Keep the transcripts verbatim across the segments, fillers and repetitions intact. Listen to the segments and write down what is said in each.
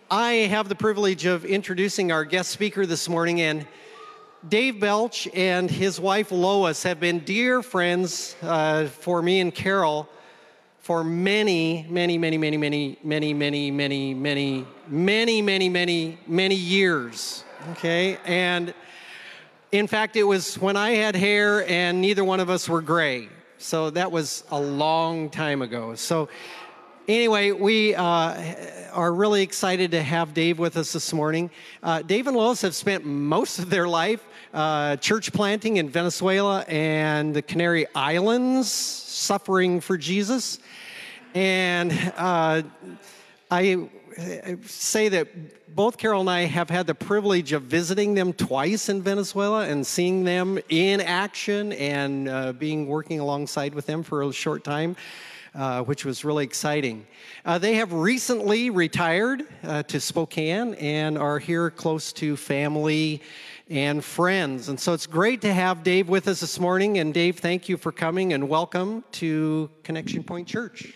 I have the privilege of introducing our guest speaker this morning, and Dave Belch and his wife Lois have been dear friends uh, for me and Carol for many, many, many, many, many, many, many, many, many, many, many, many, many years, okay? And in fact, it was when I had hair and neither one of us were gray. So that was a long time ago. So anyway, we uh, are really excited to have Dave with us this morning. Uh, Dave and Lois have spent most of their life uh, church planting in Venezuela and the Canary Islands, suffering for Jesus. And uh, I say that both Carol and I have had the privilege of visiting them twice in Venezuela and seeing them in action and uh, being working alongside with them for a short time. Uh, which was really exciting. Uh, they have recently retired uh, to Spokane and are here close to family and friends. And so it's great to have Dave with us this morning. And Dave, thank you for coming and welcome to Connection Point Church.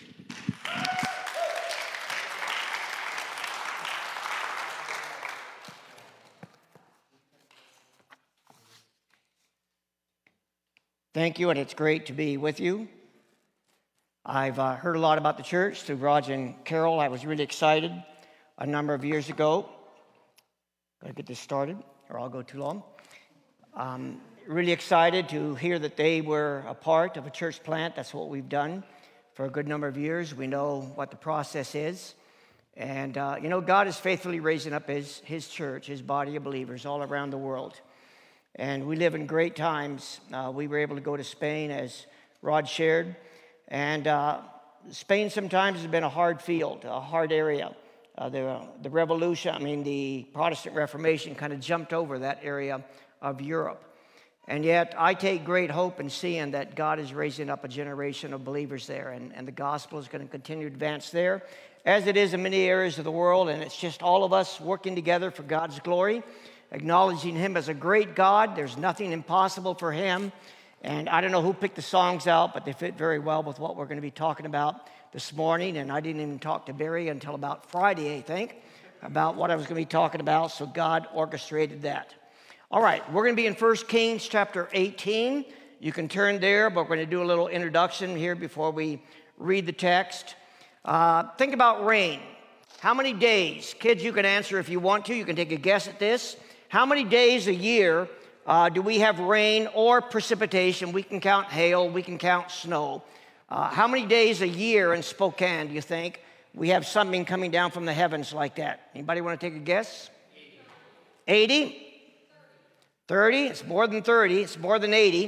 Thank you, and it's great to be with you. I've uh, heard a lot about the church through Roger and Carol. I was really excited a number of years ago. Gotta get this started, or I'll go too long. Um, really excited to hear that they were a part of a church plant. That's what we've done for a good number of years. We know what the process is. And, uh, you know, God is faithfully raising up his, his church, his body of believers all around the world. And we live in great times. Uh, we were able to go to Spain, as Rod shared. And uh, Spain sometimes has been a hard field, a hard area. Uh, the, the revolution, I mean, the Protestant Reformation kind of jumped over that area of Europe. And yet, I take great hope in seeing that God is raising up a generation of believers there, and, and the gospel is going to continue to advance there, as it is in many areas of the world, and it's just all of us working together for God's glory, acknowledging him as a great God. There's nothing impossible for him. And I don't know who picked the songs out, but they fit very well with what we're going to be talking about this morning. And I didn't even talk to Barry until about Friday, I think, about what I was going to be talking about. So God orchestrated that. All right, we're going to be in First Kings chapter eighteen. You can turn there, but we're going to do a little introduction here before we read the text. Uh, think about rain. How many days? Kids, you can answer if you want to. You can take a guess at this. How many days a year Uh, do we have rain or precipitation? We can count hail, we can count snow. Uh, how many days a year in Spokane do you think we have something coming down from the heavens like that? Anybody want to take a guess? eighty? thirty? It's more than thirty. It's more than eighty.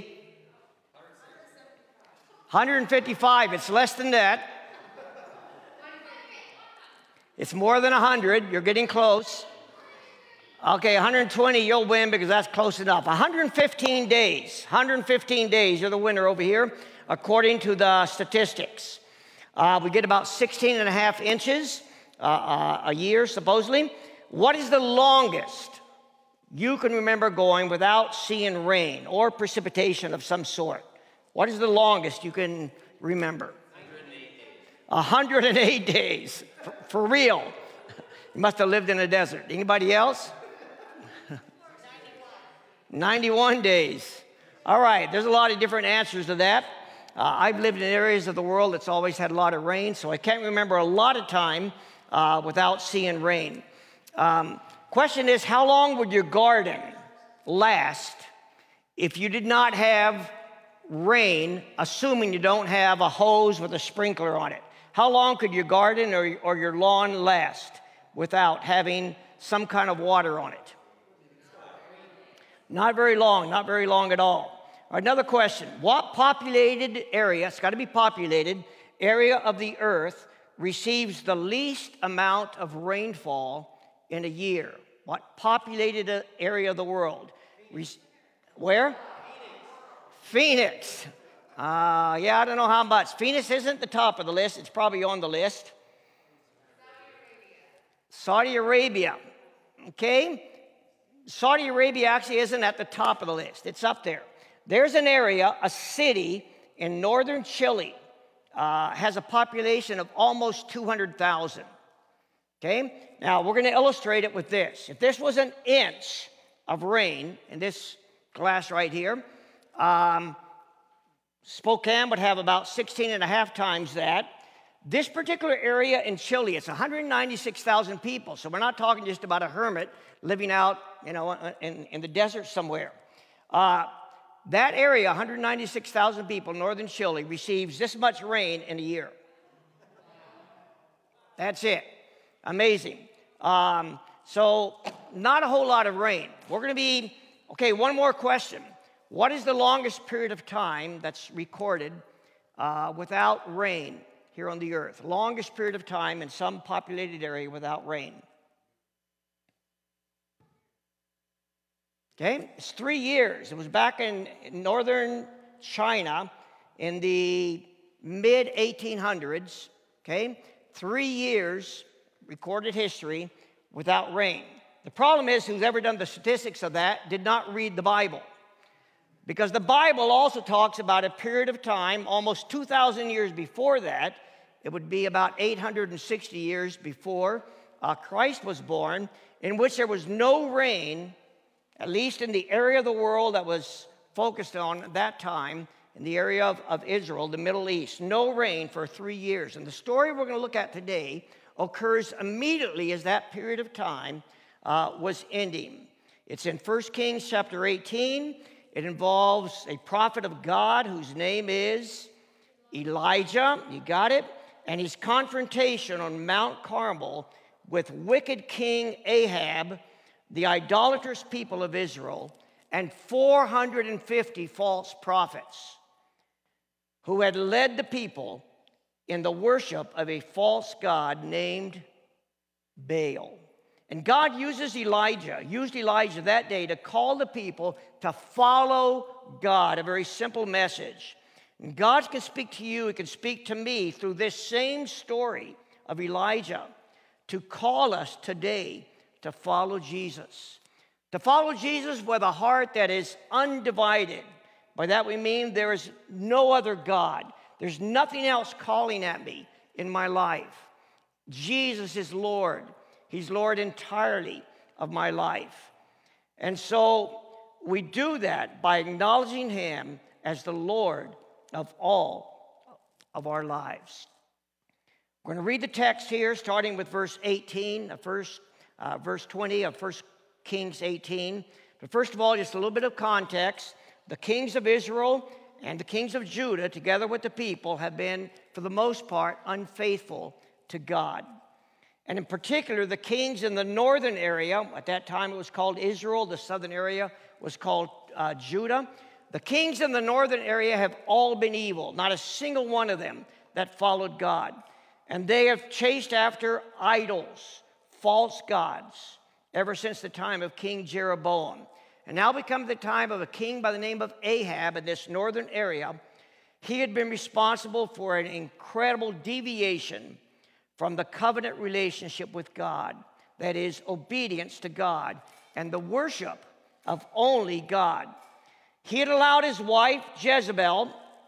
one hundred fifty-five. It's less than that. It's more than one hundred. You're getting close. Okay, one hundred twenty, you'll win because that's close enough. one hundred fifteen days, one hundred fifteen days, you're the winner over here, according to the statistics. Uh, we get about sixteen and a half inches uh, uh, a year, supposedly. What is the longest you can remember going without seeing rain or precipitation of some sort? What is the longest you can remember? one hundred eight days. one hundred eight days, for, for real. You must have lived in a desert. Anybody else? ninety-one days. All right, there's a lot of different answers to that. Uh, I've lived in areas of the world that's always had a lot of rain, so I can't remember a lot of time uh, without seeing rain. Um, question is, how long would your garden last if you did not have rain, assuming you don't have a hose with a sprinkler on it? How long could your garden or, or your lawn last without having some kind of water on it? Not very long, not very long at all. Another question, what populated area, it's got to be populated, area of the earth receives the least amount of rainfall in a year? What populated area of the world? Re- Where? Phoenix. Uh, yeah, I don't know how much. Phoenix isn't the top of the list. It's probably on the list. Saudi Arabia. Saudi Arabia. Okay? Saudi Arabia actually isn't at the top of the list. It's up there. There's an area, a city in northern Chile, uh, has a population of almost two hundred thousand. Okay? Now, we're going to illustrate it with this. If this was an inch of rain in this glass right here, um, Spokane would have about sixteen and a half times that. This particular area in Chile, it's one hundred ninety-six thousand people. So we're not talking just about a hermit living out, you know, in, in the desert somewhere. Uh, that area, one hundred ninety-six thousand people, northern Chile, receives this much rain in a year. That's it. Amazing. Um, so not a whole lot of rain. We're going to be, okay, one more question. What is the longest period of time that's recorded uh, without rain here on the earth? Longest period of time in some populated area without rain. Okay, it's three years. It was back in northern China in the mid eighteen hundreds. Okay, three years recorded history without rain. The problem is, who's ever done the statistics of that did not read the Bible. Because the Bible also talks about a period of time, almost two thousand years before that. It would be about eight hundred sixty years before uh, Christ was born, in which there was no rain, at least in the area of the world that was focused on at that time, in the area of, of Israel, the Middle East. No rain for three years. And the story we're going to look at today occurs immediately as that period of time uh, was ending. It's in First Kings chapter eighteen. It involves a prophet of God whose name is Elijah. You got it? And his confrontation on Mount Carmel with wicked King Ahab, the idolatrous people of Israel, and four hundred fifty false prophets who had led the people in the worship of a false god named Baal. And God uses Elijah, used Elijah that day to call the people to follow God, a very simple message. And God can speak to you, He can speak to me through this same story of Elijah to call us today to follow Jesus. To follow Jesus with a heart that is undivided. By that we mean there is no other God. There's nothing else calling at me in my life. Jesus is Lord. He's Lord entirely of my life. And so we do that by acknowledging Him as the Lord of all of our lives. We're going to read the text here, starting with verse eighteen, of first, uh, verse twenty of First Kings eighteen. But first of all, just a little bit of context. The kings of Israel and the kings of Judah, together with the people, have been, for the most part, unfaithful to God. And in particular, the kings in the northern area, at that time it was called Israel, the southern area was called uh, Judah. The kings in the northern area have all been evil, not a single one of them that followed God. And they have chased after idols, false gods, ever since the time of King Jeroboam. And now we come to the time of a king by the name of Ahab in this northern area. He had been responsible for an incredible deviation from the covenant relationship with God, that is, obedience to God and the worship of only God. He had allowed his wife, Jezebel,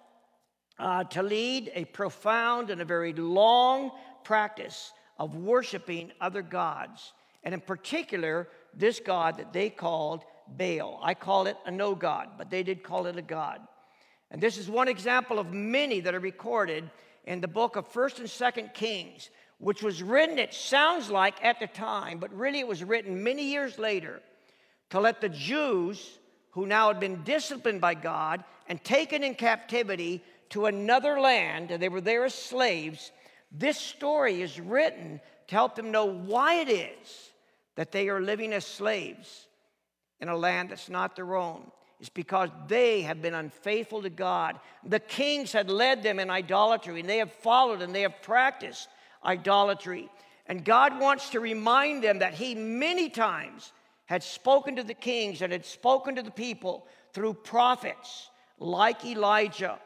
uh, to lead a profound and a very long practice of worshiping other gods, and in particular, this god that they called Baal. I call it a no god, but they did call it a god. And this is one example of many that are recorded in the book of First and Second Kings, which was written, it sounds like, at the time, but really it was written many years later to let the Jews, who now had been disciplined by God and taken in captivity to another land, and they were there as slaves, this story is written to help them know why it is that they are living as slaves in a land that's not their own. It's because they have been unfaithful to God. The kings had led them in idolatry, and they have followed and they have practiced idolatry. And God wants to remind them that He many times had spoken to the kings and had spoken to the people through prophets like Elijah,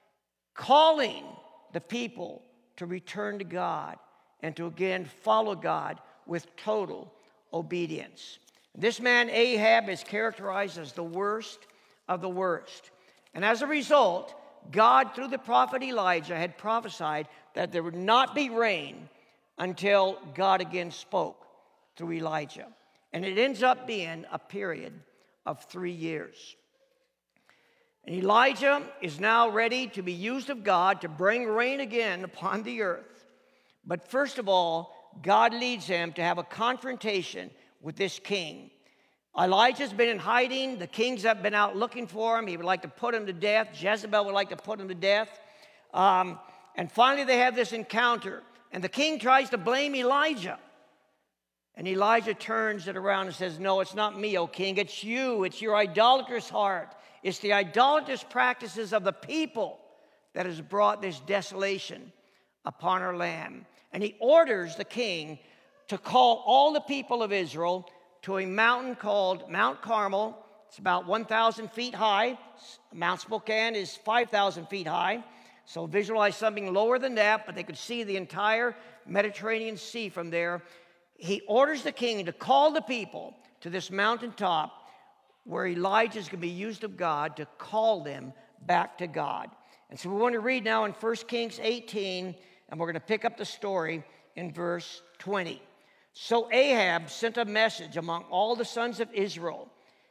calling the people to return to God and to again follow God with total obedience. This man Ahab is characterized as the worst of the worst. And as a result, God, through the prophet Elijah, had prophesied that there would not be rain until God again spoke through Elijah. And it ends up being a period of three years. And Elijah is now ready to be used of God to bring rain again upon the earth. But first of all, God leads him to have a confrontation with this king. Elijah's been in hiding. The kings have been out looking for him. He would like to put him to death. Jezebel would like to put him to death. Um, and finally they have this encounter. And the king tries to blame Elijah. And Elijah turns it around and says, no, it's not me, O king. It's you. It's your idolatrous heart. It's the idolatrous practices of the people that has brought this desolation upon our land. And he orders the king to call all the people of Israel to a mountain called Mount Carmel. It's about one thousand feet high. Mount Spokane is five thousand feet high. So visualize something lower than that, but they could see the entire Mediterranean Sea from there. He orders the king to call the people to this mountaintop where Elijah is going to be used of God to call them back to God. And so we want to read now in First Kings eighteen, and we're going to pick up the story in verse twenty. So Ahab sent a message among all the sons of Israel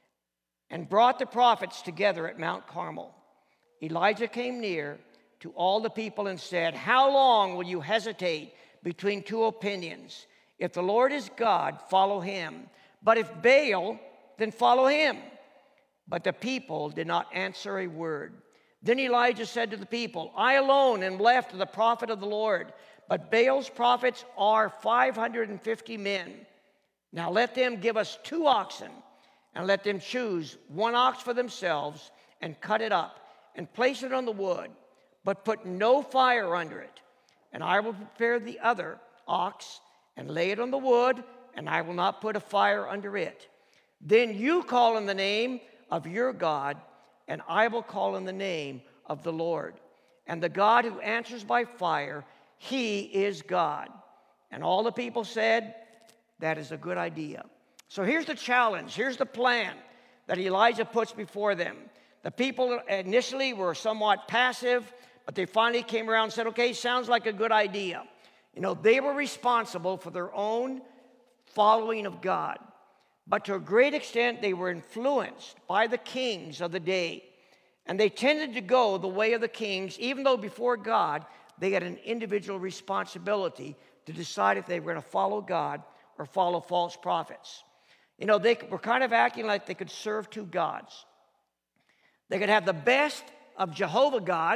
and brought the prophets together at Mount Carmel. Elijah came near to all the people and said, how long will you hesitate between two opinions? If the Lord is God, follow him. But if Baal, then follow him. But the people did not answer a word. Then Elijah said to the people, I alone am left of the prophet of the Lord, but Baal's prophets are five hundred fifty men. Now let them give us two oxen, and let them choose one ox for themselves, and cut it up, and place it on the wood, but put no fire under it. And I will prepare the other ox, and lay it on the wood, and I will not put a fire under it. Then you call on the name of your God, and I will call on the name of the Lord. And the God who answers by fire, he is God. And all the people said, that is a good idea. So here's the challenge. Here's the plan that Elijah puts before them. The people initially were somewhat passive, but they finally came around and said, okay, sounds like a good idea. You know, they were responsible for their own following of God. But to a great extent, they were influenced by the kings of the day. And they tended to go the way of the kings, even though before God, they had an individual responsibility to decide if they were going to follow God or follow false prophets. You know, they were kind of acting like they could serve two gods. They could have the best of Jehovah God,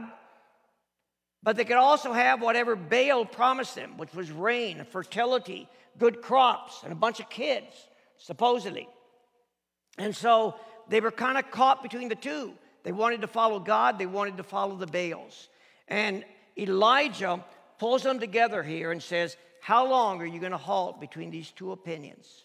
but they could also have whatever Baal promised them, which was rain, fertility, good crops, and a bunch of kids, supposedly. And so they were kind of caught between the two. They wanted to follow God. They wanted to follow the Baals. And Elijah pulls them together here and says, how long are you going to halt between these two opinions?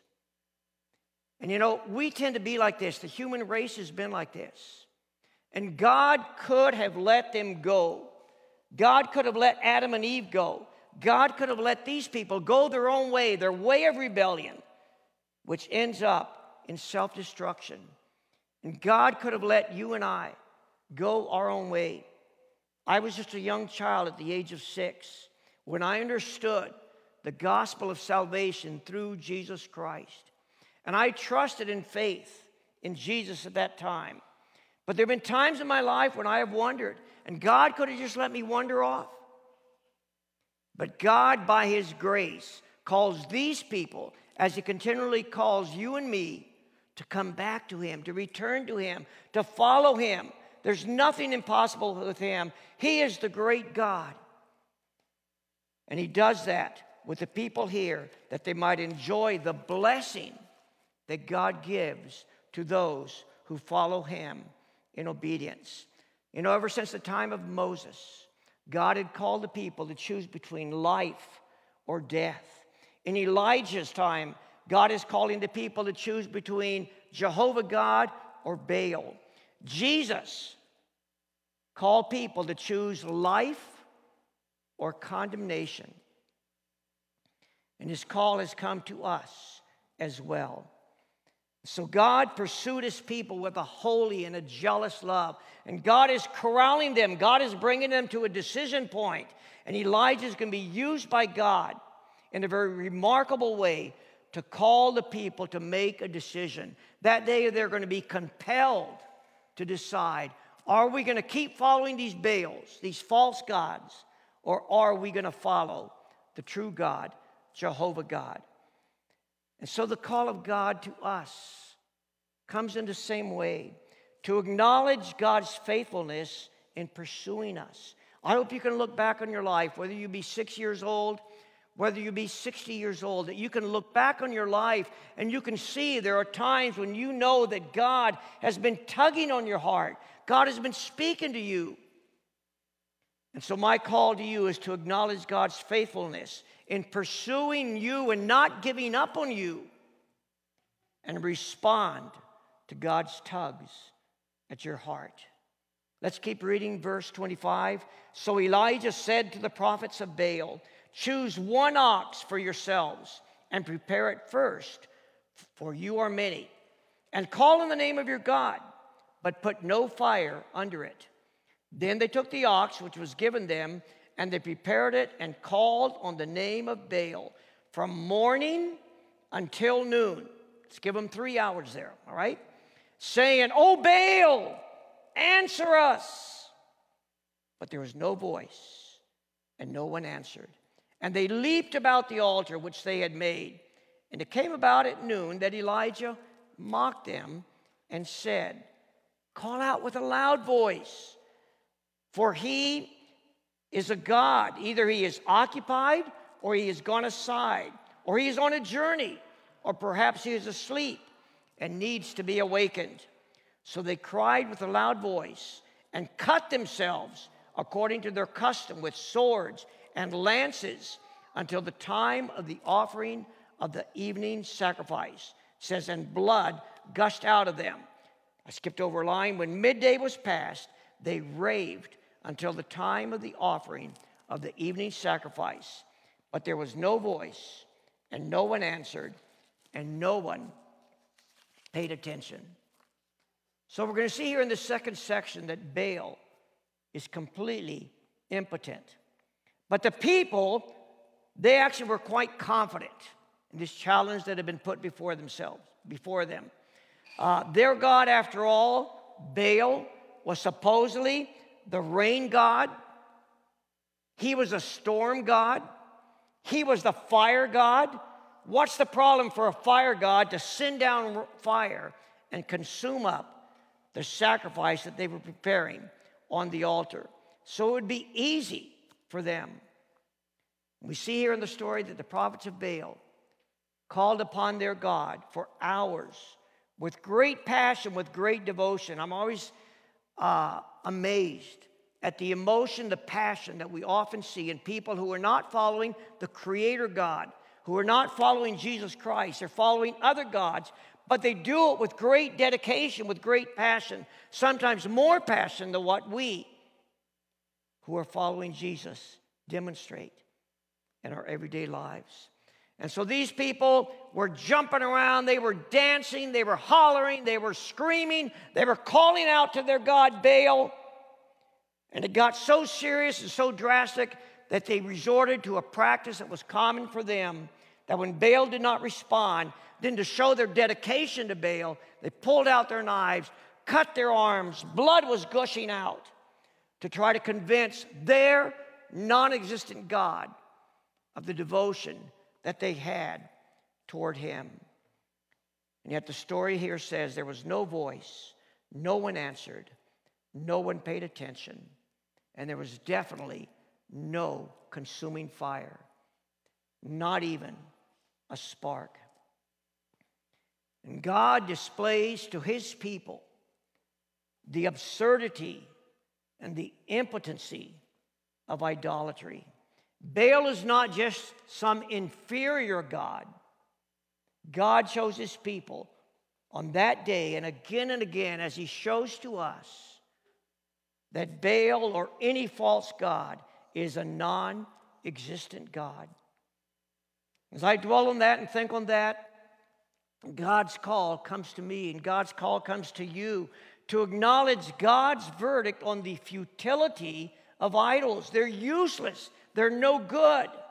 And you know, we tend to be like this. The human race has been like this. And God could have let them go. God could have let Adam and Eve go. God could have let these people go their own way, their way of rebellion, which ends up in self-destruction. And God could have let you and I go our own way. I was just a young child at the age of six when I understood the gospel of salvation through Jesus Christ. And I trusted in faith in Jesus at that time. But there have been times in my life when I have wondered, and God could have just let me wander off. But God, by his grace, calls these people, as he continually calls you and me, to come back to him, to return to him, to follow him. There's nothing impossible with him. He is the great God. And he does that with the people here, that they might enjoy the blessing that God gives to those who follow him in obedience. You know, ever since the time of Moses, God had called the people to choose between life or death. In Elijah's time, God is calling the people to choose between Jehovah God or Baal. Jesus called people to choose life or condemnation. And his call has come to us as well. So God pursued his people with a holy and a jealous love. And God is corralling them. God is bringing them to a decision point. And Elijah is going to be used by God in a very remarkable way to call the people to make a decision. That day they're going to be compelled to decide, are we going to keep following these Baals, these false gods, or are we going to follow the true God, Jehovah God? And so the call of God to us comes in the same way, to acknowledge God's faithfulness in pursuing us. I hope you can look back on your life, whether you be six years old, whether you be sixty years old, that you can look back on your life and you can see there are times when you know that God has been tugging on your heart. God has been speaking to you. And so my call to you is to acknowledge God's faithfulness in pursuing you and not giving up on you, and respond to God's tugs at your heart. Let's keep reading verse twenty-five. So Elijah said to the prophets of Baal, choose one ox for yourselves and prepare it first, for you are many, and call on the name of your God, but put no fire under it. Then they took the ox which was given them, and they prepared it and called on the name of Baal from morning until noon. Let's give them three hours there, all right? Saying, "O Baal, answer us." But there was no voice, and no one answered. And they leaped about the altar which they had made. And it came about at noon that Elijah mocked them and said, call out with a loud voice, for he is a god. Either he is occupied, or he has gone aside, or he is on a journey, or perhaps he is asleep and needs to be awakened. So they cried with a loud voice and cut themselves according to their custom with swords and lances until the time of the offering of the evening sacrifice. It says, and blood gushed out of them. I skipped over a line. When midday was past, they raved until the time of the offering of the evening sacrifice. But there was no voice, and no one answered, and no one paid attention. So we're going to see here in the second section that Baal is completely impotent. But the people, they actually were quite confident in this challenge that had been put before themselves, before them. Uh, their God, after all, Baal, was supposedly the rain god. He was a storm god. He was the fire god. What's the problem for a fire god to send down fire and consume up the sacrifice that they were preparing on the altar? So it would be easy for them. We see here in the story that the prophets of Baal called upon their God for hours with great passion, with great devotion. I'm always uh, amazed at the emotion, the passion that we often see in people who are not following the Creator God, who are not following Jesus Christ. They're following other gods, but they do it with great dedication, with great passion, sometimes more passion than what we who are following Jesus demonstrate in our everyday lives. And so these people were jumping around, they were dancing, they were hollering, they were screaming, they were calling out to their god Baal. And it got so serious and so drastic that they resorted to a practice that was common for them, that when Baal did not respond, then to show their dedication to Baal, they pulled out their knives, cut their arms, blood was gushing out, to try to convince their non-existent God of the devotion that they had toward him. And yet the story here says there was no voice, no one answered, no one paid attention, and there was definitely no consuming fire, not even a spark. And God displays to his people the absurdity and the impotency of idolatry. Baal is not just some inferior god. God chose his people on that day, and again and again, as he shows to us that Baal or any false god is a non-existent God. As I dwell on that and think on that, God's call comes to me, and God's call comes to you to acknowledge God's verdict on the futility of idols. They're useless. They're no good.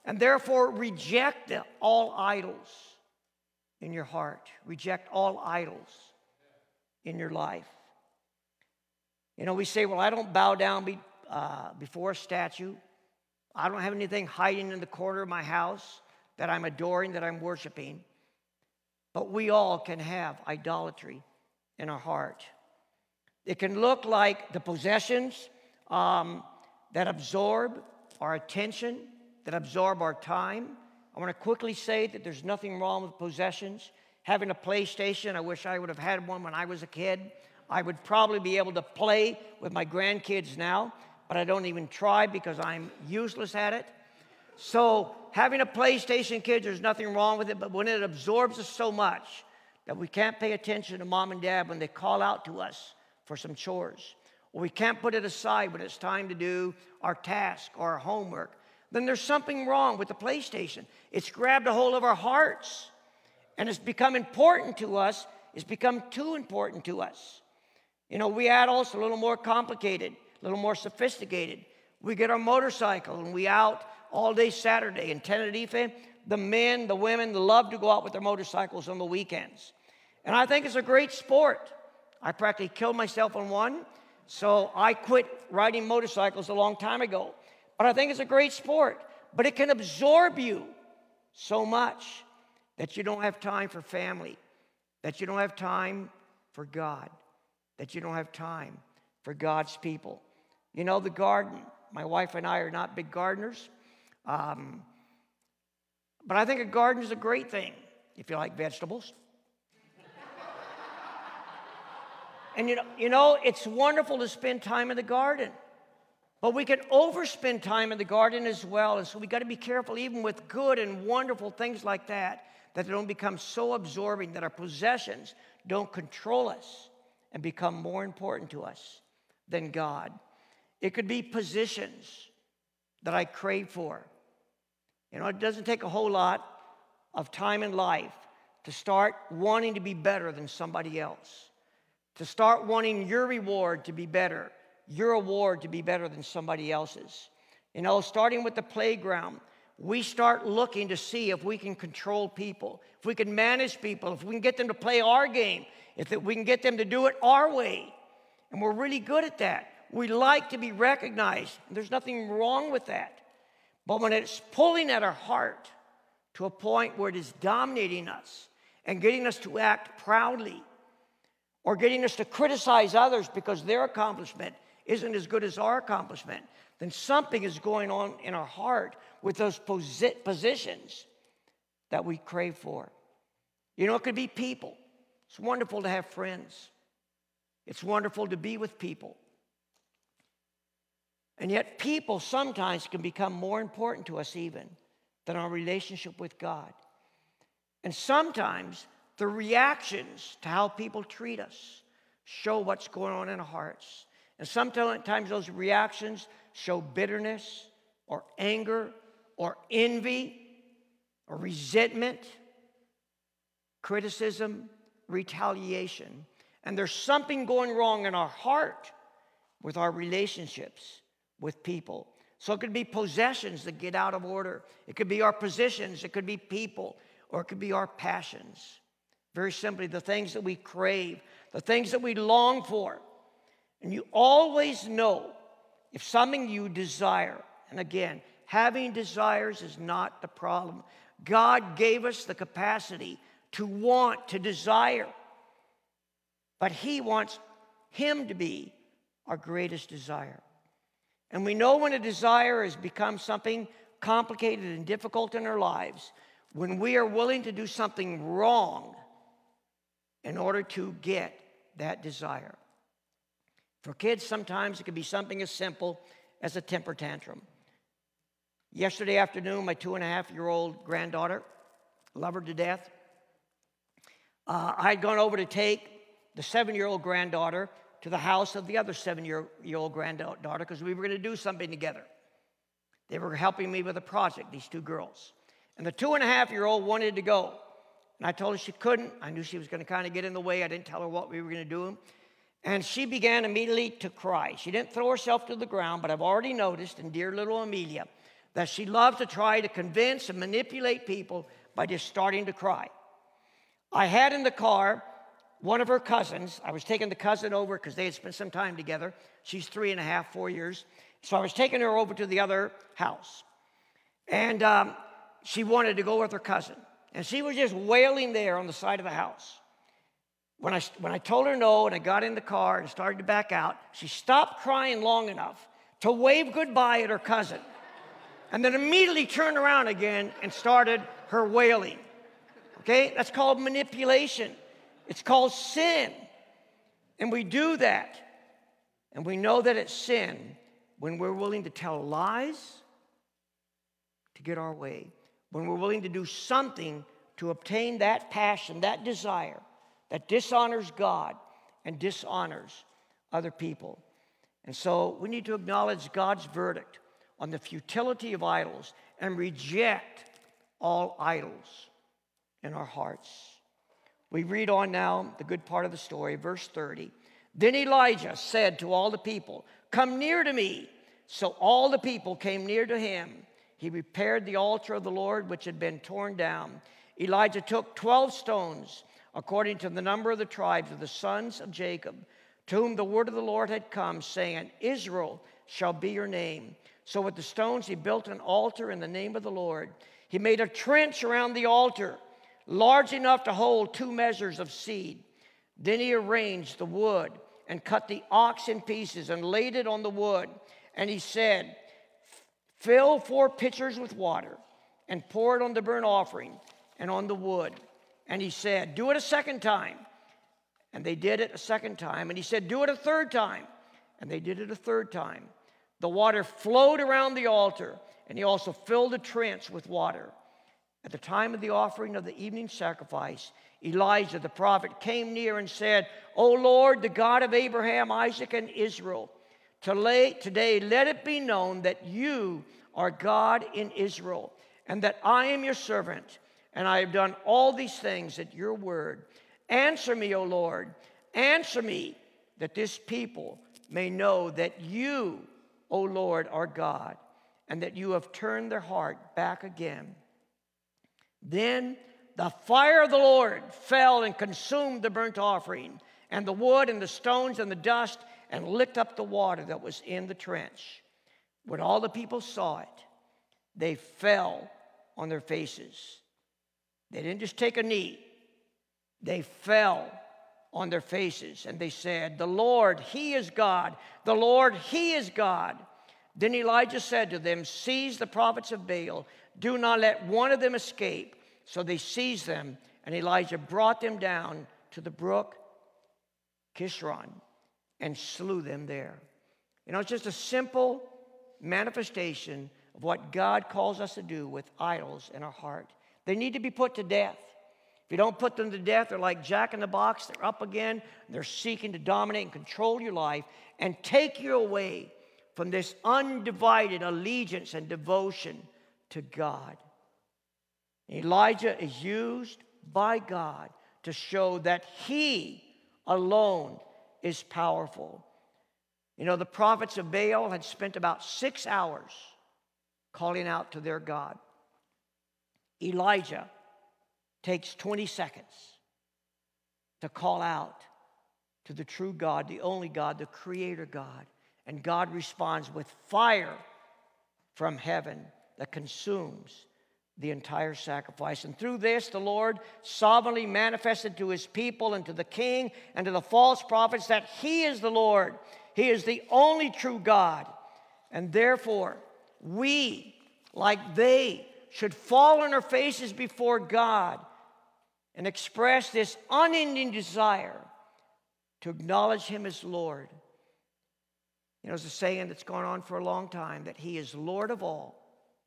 And therefore, reject the, all idols in your heart. Reject all idols in your life. You know, we say, well, I don't bow down be, uh, before a statue. I don't have anything hiding in the corner of my house that I'm adoring, that I'm worshiping. But we all can have idolatry in our heart. It can look like the possessions um, that absorb our attention, that absorb our time. I want to quickly say that there's nothing wrong with possessions. Having a PlayStation, I wish I would have had one when I was a kid. I would probably be able to play with my grandkids now, but I don't even try because I'm useless at it. So having a PlayStation, kids, there's nothing wrong with it, but when it absorbs us so much that we can't pay attention to mom and dad when they call out to us for some chores, or we can't put it aside when it's time to do our task or our homework, then there's something wrong with the PlayStation. It's grabbed a hold of our hearts, and it's become important to us. It's become too important to us. You know, we adults are a little more complicated, a little more sophisticated. We get our motorcycle and we out all day Saturday. In Tenerife, the men, the women, they love to go out with their motorcycles on the weekends. And I think it's a great sport. I practically killed myself on one, so I quit riding motorcycles a long time ago. But I think it's a great sport. But it can absorb you so much that you don't have time for family, that you don't have time for God, that you don't have time for God's people. You know, the garden, my wife and I are not big gardeners, um, but I think a garden is a great thing if you like vegetables. And you know, you know, it's wonderful to spend time in the garden, but we can overspend time in the garden as well. And so we got to be careful, even with good and wonderful things like that, that they don't become so absorbing that our possessions don't control us and become more important to us than God. It could be positions that I crave for. You know, it doesn't take a whole lot of time in life to start wanting to be better than somebody else, to start wanting your reward to be better, your award to be better than somebody else's. You know, starting with the playground, we start looking to see if we can control people, if we can manage people, if we can get them to play our game, if we can get them to do it our way. And we're really good at that. We like to be recognized. There's nothing wrong with that. But when it's pulling at our heart to a point where it is dominating us and getting us to act proudly, or getting us to criticize others because their accomplishment isn't as good as our accomplishment, then something is going on in our heart with those posi- positions that we crave for. You know, it could be people. It's wonderful to have friends. It's wonderful to be with people. And yet people sometimes can become more important to us even than our relationship with God. And sometimes the reactions to how people treat us show what's going on in our hearts. And sometimes those reactions show bitterness or anger or envy or resentment, criticism, retaliation. And there's something going wrong in our heart with our relationships with people. So it could be possessions that get out of order. It could be our positions. It could be people. Or it could be our passions. Very simply, the things that we crave, the things that we long for. And you always know if something you desire, and again, having desires is not the problem. God gave us the capacity to want, to desire. But He wants Him to be our greatest desire. And we know when a desire has become something complicated and difficult in our lives, when we are willing to do something wrong in order to get that desire. For kids, sometimes it can be something as simple as a temper tantrum. Yesterday afternoon, my two and a half year old granddaughter, love her to death, uh, I had gone over to take the seven-year-old granddaughter to the house of the other seven-year-old granddaughter because we were going to do something together. They were helping me with a project, these two girls. And the two and a half year old wanted to go. And I told her she couldn't. I knew she was going to kind of get in the way. I didn't tell her what we were going to do. And she began immediately to cry. She didn't throw herself to the ground, but I've already noticed in dear little Amelia that she loves to try to convince and manipulate people by just starting to cry. I had in the car one of her cousins. I was taking the cousin over because they had spent some time together. She's three and a half, four years. So I was taking her over to the other house. And um, she wanted to go with her cousin. And she was just wailing there on the side of the house. When I, when I told her no and I got in the car and started to back out, she stopped crying long enough to wave goodbye at her cousin. And then immediately turned around again and started her wailing. Okay? That's called manipulation. It's called sin. And we do that. And we know that it's sin when we're willing to tell lies to get our way. When we're willing to do something to obtain that passion, that desire, that dishonors God and dishonors other people. And so we need to acknowledge God's verdict on the futility of idols and reject all idols in our hearts. We read on now the good part of the story, verse thirty. Then Elijah said to all the people, "Come near to me." So all the people came near to him. He repaired the altar of the Lord, which had been torn down. Elijah took twelve stones, according to the number of the tribes of the sons of Jacob, to whom the word of the Lord had come, saying, "Israel shall be your name." So with the stones he built an altar in the name of the Lord. He made a trench around the altar, large enough to hold two measures of seed. Then he arranged the wood and cut the ox in pieces and laid it on the wood. And he said, "Fill four pitchers with water and pour it on the burnt offering and on the wood." And he said, "Do it a second time." And they did it a second time. And he said, "Do it a third time." And they did it a third time. The water flowed around the altar, and he also filled the trench with water. At the time of the offering of the evening sacrifice, Elijah the prophet came near and said, "O Lord, the God of Abraham, Isaac, and Israel, today let it be known that you are God in Israel, and that I am your servant, and I have done all these things at your word. Answer me, O Lord, answer me, that this people may know that you, O Lord, are God, and that you have turned their heart back again." Then the fire of the Lord fell and consumed the burnt offering, and the wood, and the stones, and the dust, and licked up the water that was in the trench. When all the people saw it, they fell on their faces. They didn't just take a knee. They fell on their faces, and they said, "The Lord, He is God. The Lord, He is God." Then Elijah said to them, "Seize the prophets of Baal. Do not let one of them escape." So they seized them, and Elijah brought them down to the brook Kishron and slew them there. You know, it's just a simple manifestation of what God calls us to do with idols in our heart. They need to be put to death. If you don't put them to death, they're like Jack in the Box. They're up again. They're seeking to dominate and control your life and take you away from this undivided allegiance and devotion to God. Elijah is used by God to show that He alone is powerful. You know, the prophets of Baal had spent about six hours calling out to their God. Elijah takes twenty seconds to call out to the true God, the only God, the Creator God. And God responds with fire from heaven that consumes the entire sacrifice. And through this, the Lord sovereignly manifested to His people and to the king and to the false prophets that He is the Lord. He is the only true God. And therefore, we, like they, should fall on our faces before God and express this unending desire to acknowledge Him as Lord. You know, there's a saying that's gone on for a long time that He is Lord of all,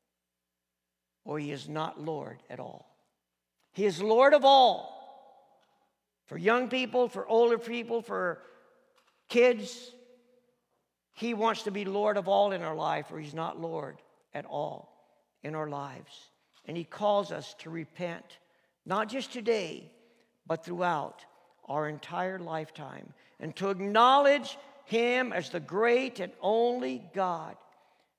or He is not Lord at all. He is Lord of all. For young people, for older people, for kids, He wants to be Lord of all in our life, or He's not Lord at all in our lives. And He calls us to repent, not just today, but throughout our entire lifetime, and to acknowledge Him as the great and only God,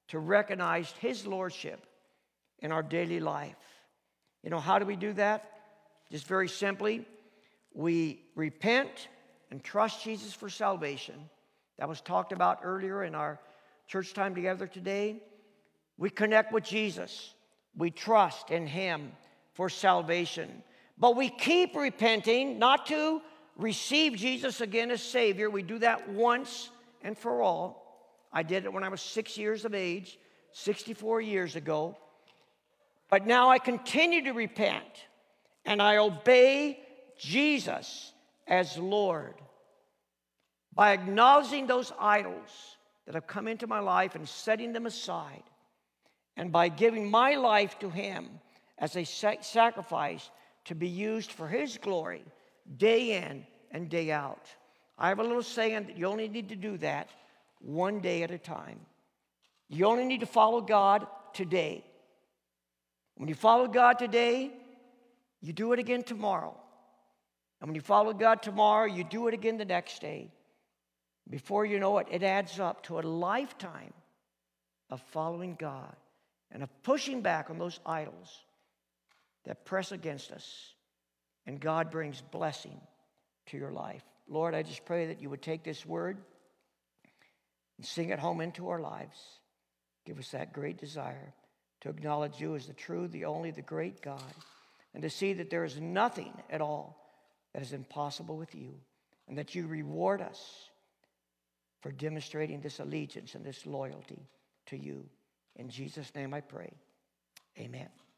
to recognize His lordship in our daily life. You know, how do we do that? Just very simply, we repent and trust Jesus for salvation. That was talked about earlier in our church time together today. We connect with Jesus. We trust in Him for salvation. But we keep repenting, not to receive Jesus again as Savior. We do that once and for all. I did it when I was six years of age, sixty-four years ago. But now I continue to repent, and I obey Jesus as Lord by acknowledging those idols that have come into my life and setting them aside, and by giving my life to Him as a sacrifice to be used for His glory day in and day out. I have a little saying that you only need to do that one day at a time. You only need to follow God today. When you follow God today, you do it again tomorrow. And when you follow God tomorrow, you do it again the next day. Before you know it, it adds up to a lifetime of following God and of pushing back on those idols that press against us. And God brings blessing to your life. Lord, I just pray that you would take this word and sing it home into our lives. Give us that great desire to acknowledge you as the true, the only, the great God, and to see that there is nothing at all that is impossible with you, and that you reward us for demonstrating this allegiance and this loyalty to you. In Jesus' name I pray. Amen.